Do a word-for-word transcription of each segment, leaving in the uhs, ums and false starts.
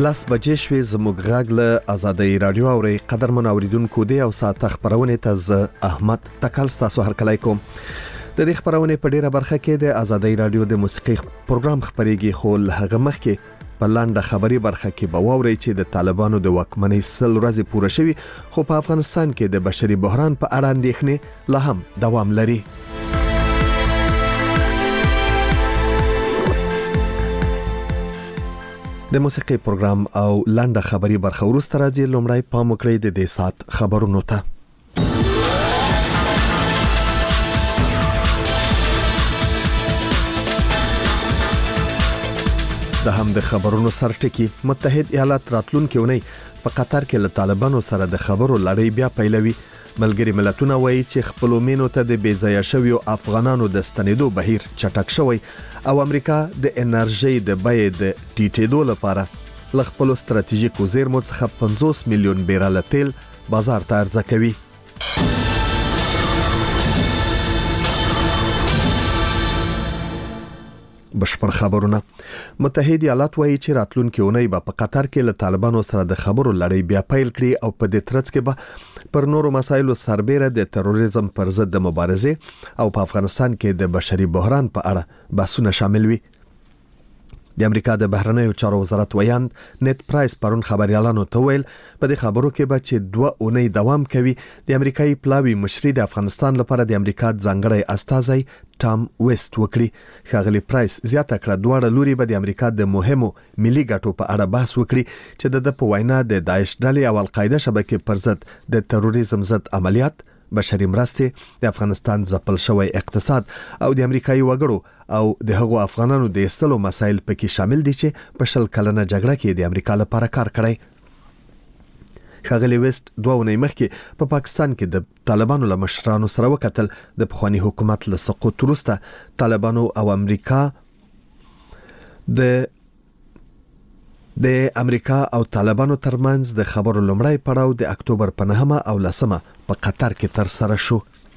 لاس بجې شوې زموږ غږ له آزادۍ رادیو اوري قدرمن اوریدونکو دی او ساعت خبرونه ته ز احمد تکل تاسو هر کله کوم د دې خبرونه په ډیره برخه کې د آزادۍ رادیو د موسیقي پروګرام خبريږي خو هغه مخکې په لاندې خبري برخه کې به ووري چې د طالبانو د واکمنۍ سل ورځې پوره شوي خو په افغانستان کې د بشري بحران په اړه اندېښنې لا هم دوام لري. د موسیقي پروګرام او لاندې خبري برخه ورسته راځي. لومړی پام وکړئ د دې سات خبرونو ته. د هم د خبرونو سرټکی متحد ایالات راتلونکي ونی په قطر کې له طالبانو سره د خبرو لړۍ بیا پیلوي. ملګری ملتونه وایي چې خپل مینو ته د بیځایه شویو افغانانو د ستنېدو بهیر چټک شوی او امریکا د انرژي د بیې د ټیټېدو لپاره ل خپل ستراتیژیکو زیرمو څخه پنځوس میلیون بیرل تیل بازار ته عرضه کوي. بشپړ خبرونه. متحد ایالات وایي چې راتلونکي اونۍ به په قطر کې له طالبانو سره د خبرو لړۍ بیا پیل کړي او په دې ترڅ کې به پر نورو مسایلو سربېره د تروریزم پر ضد د مبارزې او په افغانستان کې د بشري بحران په اړه بحثونه شامل وي. د امریکا د بهرنیو چارو وزارت ویاند نت پرایس پرون خبريالانو ته ویل په دې خبرو کې به چې دوه اونۍ دوام کوي. د امریکایي پلاوی مشري د افغانستان لپاره د امریکا ځانګړی استازی ټام ویست وکړي. ښاغلي پرایس زیاته کړه دواړه لوري به د امریکا د مهمو ملي ګټو په اړه بحث وکړي چې د په وینا د داعش ډلې او القاعده شبکې پر ضد د تروریزم ضد عملیات، بشري مرستې، د افغانستان ځپل شوی اقتصاد او د امریکایي وګړو او د هغو افغانانو د استلو مسایل پکې شامل دي چې په شل کلنه جګړه کې د امریکا لپاره کار کړی. ښاغلي ویست دوه اونۍ مخکې په پا پاکستان کې د طالبانو له مشرانو سره وکتل. د پخوانی حکومت له سقوط وروسته طالبانو او امریکا د د امریکا او طالبانو ترمنځ د خبرو لومړی پړاو د اکتوبر په نهمه او لسمه په قطر کې تر سره شو.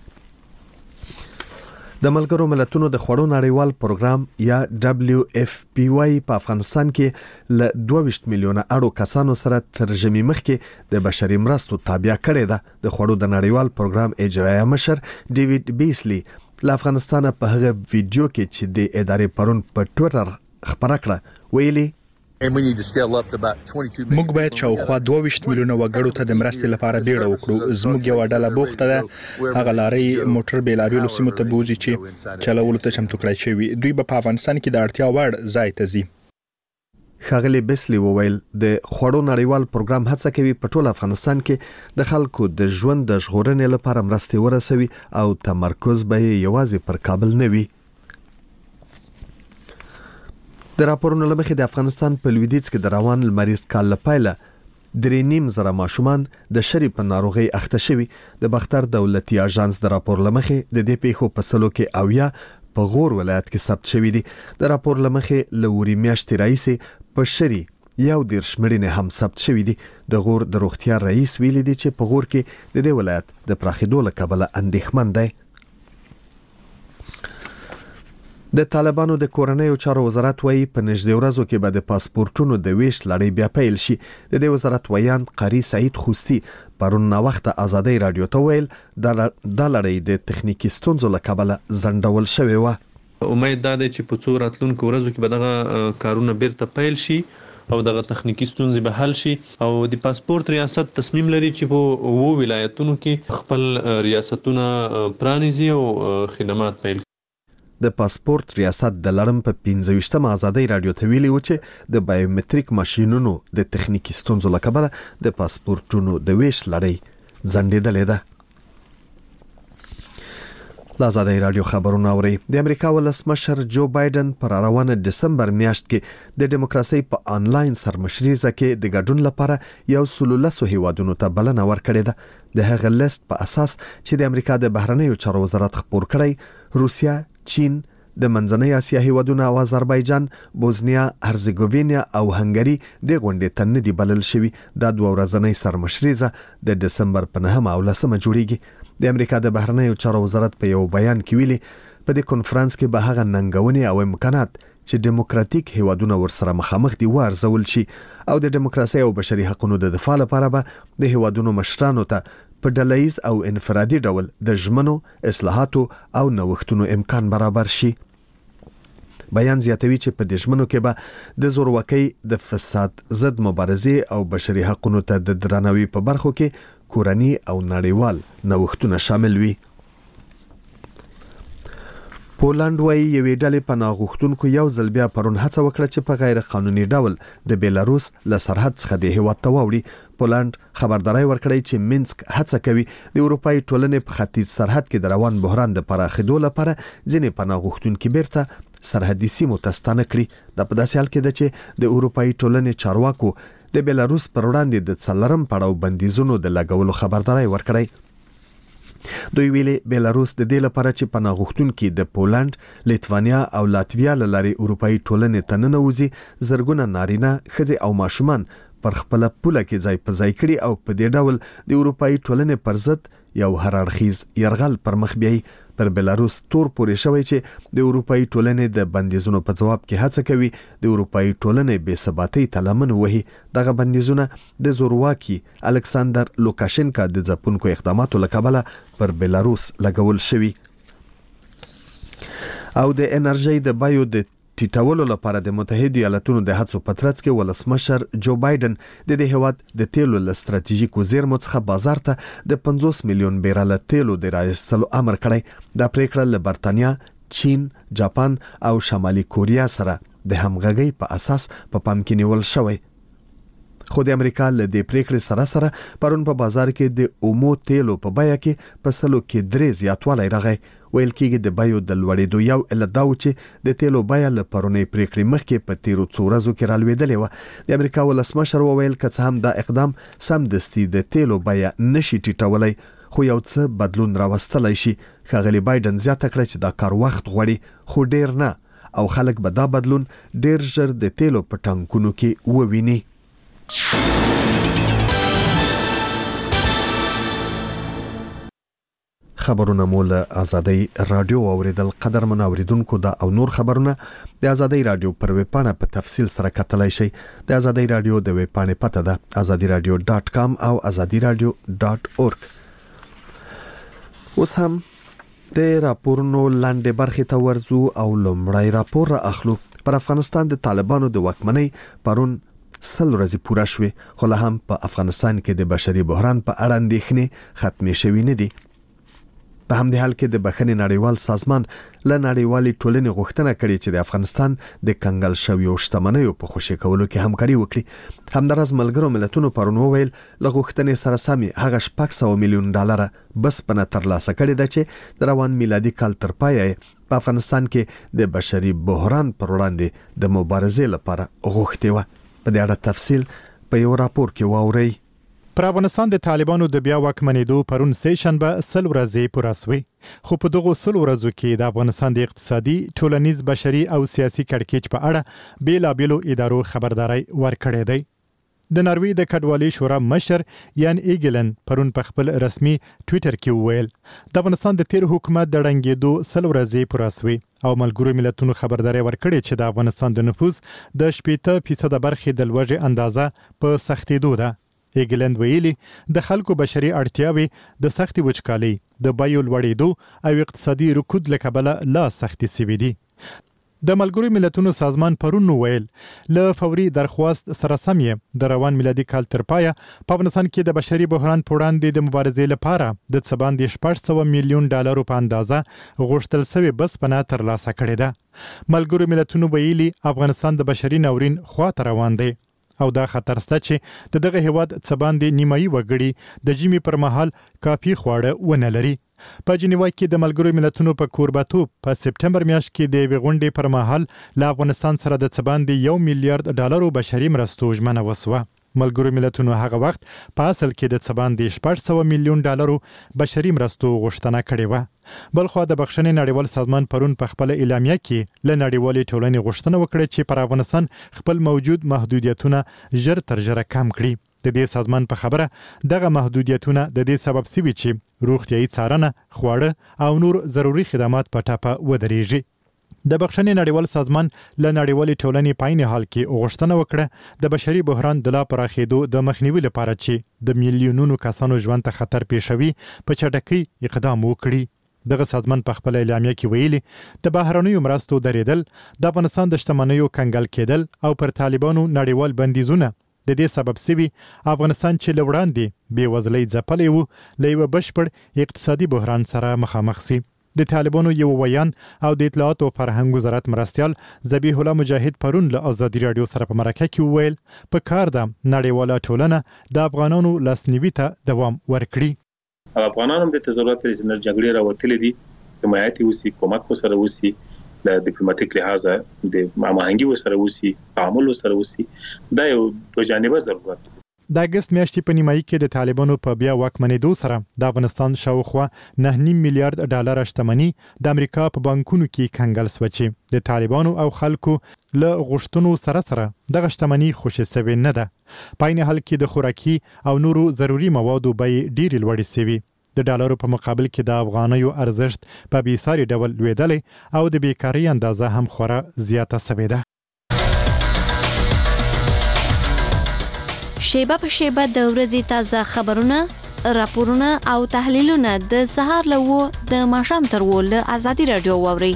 د ملګرو ملتونو د خوړو نړیوال پروګرام یا دبليو اف پی واي په افغانستان کې ل دوه ویشت میلیونه اړو کسانو سره ترجمه مخکې د بشري مرستو تابع کړي ده. د خوړو د نړیوال پروګرام اجرایي مشر ډیوډ بیسلی له افغانستان په هغه ویډیو کې چې د ادارې پرون په ټوئیټر خبره کړه ویلي موږ باید شاوخوا دوه ویشت میلیونه وګړو ته د مرستې لپاره بیړه وکړو. زموږ یو ډله بوخته ده هغه لارې موټر بیلابیلو سیمو ته بوزي چې چلولو ته چمتو کړای شوی. دوی به په افغانستان کې د اړتیا وړ ځای ته ځي. ښاغلي بیسلی وویل د خوړو نړیوال پروګرام هڅه کوي په ټول افغانستان کې د خلکو د ژوند د ژغورنې لپاره مرستې ورسوي او تمرکز به یوازې پر کابل نه وي. د راپورونو لمخې د افغانستان په لویدیځ کې د روان لمریز کال لپاره درې نیم زره ماشومان د شری په ناروغي اخته شوي. د بختر دولتي اژانس د راپور لمخې د دې پیښو په سلو کې اویا په غور ولایت کې ثبت شوي دي. د راپور لمخې لوري میاشتې رئیس په شری یو ډیر شمېرنه هم ثبت شوي دي. د غور د روغتیا رئیس ویلي دي چې په غور کې د دې ولایت د پراخېدو له کبله اندېښمن دی. د طالبانو د کورنیو چارو وزارت وایي په نږدې ورځو کې به د پاسپورتونو د ویش لړۍ بیا پیل شي. د دې وزارت ویاند قاری سعید خوستی پرون نا وخت آزادۍ رادیو ته ویل د لړۍ د تخنیکی ستونزو له کبله ځنډول شوې و. امید ده چې په څو راتلونکو ورځو کې به دغه کارونه بیرته پیل شي او دغه تخنیکی ستونزې به حل شي او د پاسپورت ریاست تصمیم لري چې په وو ولایتونو کې خپل ریاستونه پرانیزي او خدمات پیل. د پاسپورت ریاست د لړم په پنځه ویشتمه آزادۍ رادیو ته ویلي و چې د بایومټریک ماشینونو د تخنیکی ستونزو له کبله د پاسپورتونو د ویش لړۍ ځنډېدلې ده. آزادۍ رادیو خبرونه اوري. د امریکا ولسمشر جو بایدن پر روانه دسمبر میاشت کې د دیموکراسي په آنلاین سرمشريزه کې د ګډون لپاره یو سلولسو هیوادونو ته بلنه ورکړې ده. د هغه لیست په اساس چې د امریکا د بهرنیو چارو وزارت خبر کړی روسیا، چین، د منځنۍ اسیا هیوادونه او آذربایجان، بوزنیا هرزګوینیا او هنګری د غونډې ته نه دی بلل شوی. دا دوه ورځنۍ سرمشريزه د دسمبر په نهمه او لسمه جوړیږي. د امریکا د بهرنیو چارو وزارت په یو بیان کې ویلي په دې کنفرانس کې به هغه ننګونې او امکانات چې دیموکراتیک هیوادونه ورسره مخامخ دي وارزول شي او د دیموکراسي او بشري حقوقو د دفاع لپاره به د هیوادونو مشرانو ته په ډله‌ییز او انفرادي ډول د ژمنو اصلاحاتو او نوښتونو امکان برابر شي. بیان زیاتوي چې په دې ژمنو کې به د زورواکۍ د فساد ضد مبارزې او بشري حقوقو ته د درناوي په برخو کې کورني او نړیوال نوښتونه شامل وي. پولند وايي یوې ډلې پناه غوښتونکو یو ځل بیا پرون هڅه وکړه چې په غیر قانوني ډول د بیلاروس له سرحد څخه د هیواد ته واوړي. پولند خبرداري ورکړی چې مینسک هڅه کوي د اروپאי ټولنې په ختیځ سرحد کې د روان بحران د پراخېدو لپاره ځینې پناه غوښتونکي بیرته سرحدي سیمو ته ستانه کړي. د په داسې حال کې ده چې د اروپאי ټولنې چارواکو د بیلاروس پر وړاندې د څلورم پړاو بندیزونو د لګولو خبرداري ورکړی. دوی ویلي بیلاروس د دې لپاره چې پناه غوښتونکي د پولند، لیتوانیا او لاتویا له لارې اروپאי ټولنې ته ننوځي، زرګونه نارینه، ښځې او ماشومان پر خپل پوله کې ځای په ځای کړي او په دې ډول د اروپאי ټولنې پر ضد یو هرړخیز يرغل پر مخ بیایي. پر بیلاروس تور پورې شوی چې د اروپאי ټولنې د بندیزونو په جواب کې هڅه کوي د اروپאי ټولنې بې ثباتۍ ته لمن وهي. دغه بندیزونه د زورواکي الکساندر لوکاشنکا د ځپونکو اقداماتو له کبله پر بیلاروس لګول شوی. او د انرژي د بایو د ټیټولو لپاره د متحده ایالاتونو د هڅو په ترڅ کې ولسمشر جو بایدن د دې هیواد د تیلو له ستراتیژیکو زیرمو څخه بازار ته د پنځوس میلیون بیرل تیلو د راایستلو امر کړی. دا پریکړه له برتانیا، چین، جاپان او شمالي کوریا سره د همغږۍ په اساس په پام کې نیول شوی. خو د امریکا له دې پریکړې سره سره پرون په بازار کې د اومو تیلو په بیه کې په سلو کې درې زیاتوالی راغی. ویل کېږي د بیو د لوړېدو یو علت دا و چې د تیلو بیه له پرونۍ پریکړې مخکې په تیرو څو ورځو کې رالوېدلې وه. د امریکا ولسمشر وویل که څه هم دا اقدام سمدستي د تیلو بیه نشي ټیټولی، خو یو څه بدلون راوستلی شي. ښاغلي بایدن زیاته کړه چې دا کار وخت غواړي، خو ډیر نه، او خلک به دا بدلون ډیر ژر د تیلو په ټانکونو کې وویني. خبرونه مول آزادۍ رادیو اوریدل. قدر منوریدونکو دا او نور خبرونه د آزادۍ رادیو پر ویب پاڼه په تفصیل سره کتلای شئ. د آزادۍ رادیو د ویب پاڼې پته ده ازادي رادیو ډاټ کام او ازادي رادیو ډاټ اورګ. اوس هم د راپورونو لاندې برخې ته ورځو او لومړی راپور را اخلو. پر افغانستان د طالبانو د واکمنۍ پرون سل ورځې پوره شوې، خو لا هم په افغانستان کې د بشري بحران په اړه اندېښنې ختمې شوې نه دي. په همدې حال کې د بخښنې نړیوال سازمان له نړیوالې ټولنې غوښتنه کړې چې د افغانستان د کنګل شویو شتمنیو په خوشي کولو کې همکاري وکړي. همدارس ملګرو ملتونو پرون وویل له غوښتنې سره سمې هغه شپږ سوه میلیون ډالره بسپنه ترلاسه کړې ده چې د روان میلادي کال تر پایه په افغانستان کې د بشري بحران پر وړاندې د مبارزې لپاره غوښتې وه. په دې اړه تفصیل په یو راپور کې واورئ. پر افغانستان د طالبانو د بیا واکمنېدو پرون سه شنبه سل ورځې پوره شوې، خو په دغه سل ورځو کې د افغانستان د اقتصادي، ټولنیز، بشري او سیاسي کړکېچ په اړه بیلابېلو ادارو خبرداري ورکړې دی. د ناروې د کډوالۍ شورا مشر یان ایګلن پرون په خپل رسمي ټویټر کې وویل د افغانستان د تیر حکومت د ړنګېدو سل ورځې پوره شوې او ملګرو ملتونو خبرداري ورکړې چې د افغانستان د نفوس د شپږ فیصد برخې د لوږې اندازه په سختېدو ده. ایګلند ویلي د خلکو بشري اړتیاوې د سختي وچکالۍ، د بیو لوړېدو او اقتصادي رکود له کبله لا سختي سوي دي. د ملګرو ملتونو سازمان پرون ویل له فوري درخواست سره سم د روان میلادي کال تر پایه په افغانستان کې د بشري بحران په وړاندې د مبارزې لپاره د څه باندې شپږ سوه میلیون ډالرو په اندازه غوښتل شوې بسپنه ترلاسه کړې ده. ملګرو ملتونو ویلي افغانستان د بشري ناورین خواته روان دی او دا خطر شته چې د دغه هیواد څه باندې نیمایي وګړي د ژمي پر مهال کافي خواړه ونه لري. په جنیوا کې د ملګرو ملتونو په کوربتوب په سپټمبر میاشت کې د یوې غونډې پر مهال له افغانستان سره د څه باندې یو میلیارډ ډالرو بشري مرستو ژمنه وسوه. ملګرو ملتونو هغه وخت په اصل کې د څه باندې شپږ سوه میلیون ډالرو بشري مرستو غوښتنه کړې وه. بلخوا د بخښنې نړیوال سازمان پرون په خپل اعلامیه کې له نړیوالې ټولنې غوښتنه وکړه چې پر افغانستان خپل موجود محدودیتونه ژر تر ژره کم کړي. د دې سازمان په خبره دغه محدودیتونه د دې سبب شوي چې روغتیايي څارنه، خواړه او نور ضروري خدمات په ټاپه ودرېږي. د بخښنې نړیوال سازمان له نړیوالې ټولنې په عین حال کې غوښتنه وکړه د بشري بحران د لا پراخېدو د مخنیوي لپاره چې د میلیونونو کسانو ژوند ته خطر پیښوي په چټکۍ اقدام وکړي دغه سازمان په خپل اعلامیه کې ویلي د بهرنیو مرستو درېدل د افغانستان د شتمنیو کنګل کېدل او پر طالبانو نړیوال بندیزونه د دې سبب سوي افغانستان چې له وړاندې بې وزلۍ ځپلی و له یوه بشپړ اقتصادي بحران سره مخامخ سي د طالبانو یو ویان او د اطلاعات او فرهنګ وزارت مرستیال ذبیح الله مجاهد پرون له ازادي رادیو سره په مرکه کې وویل په کار ده نړیواله ټولنه د افغانانو لاسنیوي ته دوام ورکړي افغانانو د ضرورت لري چې جګړې راوتلې دي حمایت وسی کومک سره وسی د ډیپلوماټیک لحاظ د هماهنګي سره وسی تعامل سره وسی دا یو دوه جانبه ضرورت د اگست میاشتې په نیمایي کې د طالبانو په بیا واکمنېدو سره د افغانستان شاوخوا نه نیم میلیارډ ډالر شتمني د امریکا په بانکونو کې کنګل شوه چې د طالبانو او خلکو له غوښتنو سره سره دغه شتمني خوشې سوې نه ده په عین حال کې د خوراکي او نورو ضروري موادو بیې ډېرې لوړې سوي د ډالرو په مقابل کې د افغانیو ارزښت په بېساري ډول لوېدلی او د بیکارۍ اندازه هم خورا زیاته سوې ده شیبه په شیبه د ورځې تازه خبرونه راپورونه او تحلیلونه د سهار له و د ماښام تر و له ازادي رادیو واوري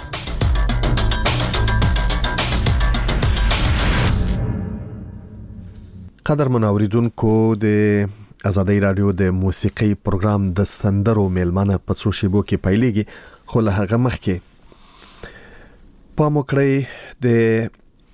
قدر منوریدونکو د ازادي رادیو د موسیقي پروګرام د سندرو میلمانه په څو شیبو کې پیلېږي خو له هغه مخکې پام وکړئ د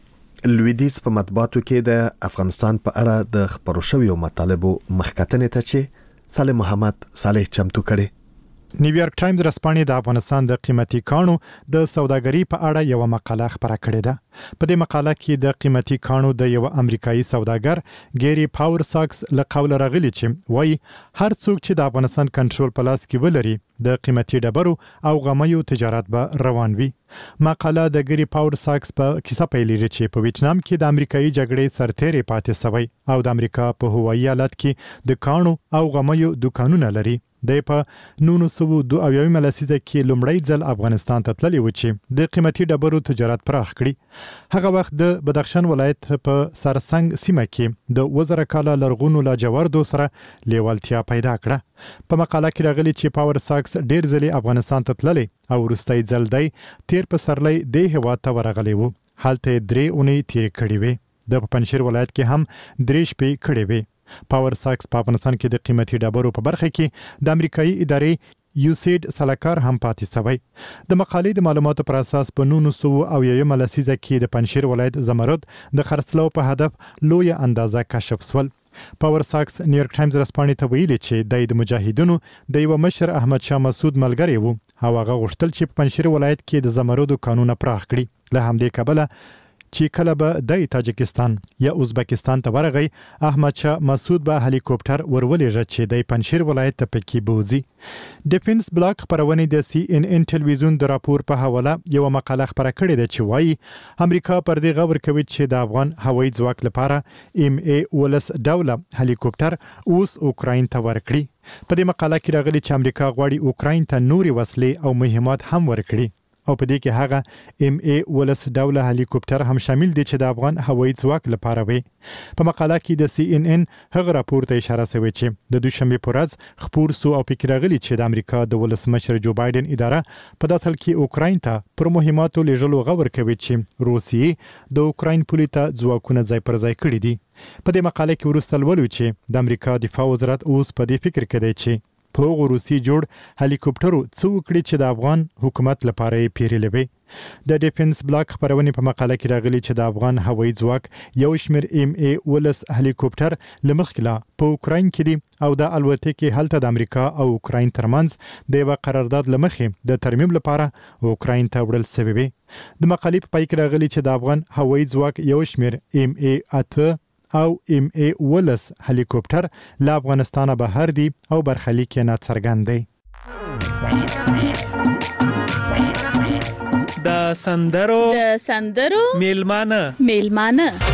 لویدیز په مطبوعاتو کې د افغانستان په اړه د خبرو شویو مطالبو مخکتنې ته چې صالح محمد صالح چمتو کړي نیویارک ټایمز رسپانې د افغانستان د قیمتي کانو د سوداګرۍ په اړه یو مقاله خبره کړې ده په دې مقاله کې د قیمتي کانو د یو امریکایي سوداګر ګيري پاور ساکس له قوله راغلي چې وایي هر څوک چې د افغانستان کنټرول په لاس کې ولري د قیمتي ډبرو او غمیو تجارت به روان وي مقاله د ګيري پاور ساکس په کیسه پیلېږي چې په ویتنام کې د امریکایي جګړې سرتېري پاتې سوی او د امریکا په هوایي ایالت کې د کانو او غمیو دکانونه لري د په نونو سو دو اویاوي لسیزه کې لومړی ځل افغانستان ته تللی و چې د قیمتي ډبرو تجارت پراخ کړي هغه وخت د بدخشان ولایت په سرسنګ سیمه کې د وزره کاله لرغونو لاجوردو سره لیوالتیا پیدا کړه په مقاله کې راغلي چې پاور ساکس ډیر ځلې افغانستان ته تللی او وروستۍ ځل دی تیر پسرلی د هیواد ته ورغلی و هلته درې اونۍ تیر کړي وي د پنځشیر ولایت کې هم درې شپې کړي وي پاور ساکس په افغانستان کې د قیمتي ډبرو په برخه کې د امریکایي ادارې یوسید سلاکار هم پاتې سوی د مقالې د معلوماتو پر اساس په نونو سو او یوه لسیزه کې د پنځشیر ولایت زمرد د خرڅلاو په هدف لوی اندازه کشف سول پاور ساکس نیویارک ټایمز رسپانې ته ویلي چې د مجاهدینو د یو مشر احمد شاه مسعود ملګری وو او هغه غوښتل چې په پنځشیر ولایت کې د زمردو قانون پراخ کړي له همدې کبله چې کله به د تاجکستان یا ازبکستان ته ورغی احمد شاه مسعود به هلیکوپټر ورولېږه چې د پنځشیر ولایت ته پکې بوزي ډیفنس بلاک خبرونه د سی ان ان ټلویزیون د راپور په حواله یو مقاله خبره کړې ده چې وایي امریکا پر دې غور کوي چې د افغان هوایي ځواک لپاره ام ای ولس ډوله هلیکوپټر اوس اوکراین ته ورکړي په دې مقاله کې راغلي چې امریکا غواړي اوکراین ته نوري وسلې او مهمات هم ورکړي او په دې کې هغه ام ای ولس ډوله هلیکوپټر هم شامل دي چې د افغان هوایي ځواک لپاره وي په مقاله کې د سی ان ان هغه راپور ته اشاره شوی چې د دوشنبه په ورځ خبر سو او فکر غلي چې د امریکا د ولسمشر جو بایدن اداره په داسل کې اوکراین ته پر مهماتو لېږلو غور کوي چې روسیې د اوکراین پولیسو ځواکونه ځای پر ځای کړی دي په دې مقاله کې ورسته ولول چې د امریکا دفاع وزارت اوس په دې فکر کې دی چې په روسي جوړ هلیکوپټرو څو کړي چې د افغان حکومت لپاره یې پیرلوي د ډیفنس بلاک خبرونه په مقاله کې راغلي چې د افغان هوایي ځواک یو شمېر ام ای ولس هلیکوپټر لمخکله په اوکراین کې دي او د الوتکې هلته د امریکا او اوکراین ترمنځ د یو قرارداد لمخې د ترمیم لپاره اوکراین ته وړل شوی وي د مقالې په پای کې راغلي چې د افغان هوایي ځواک یو شمېر ام ای اته او ام ای ولس هلیکوپټر له افغانستانه بهر دي او برخلیک یې ناڅرګند دی د سندرو د سندرو میلمانه میلمانه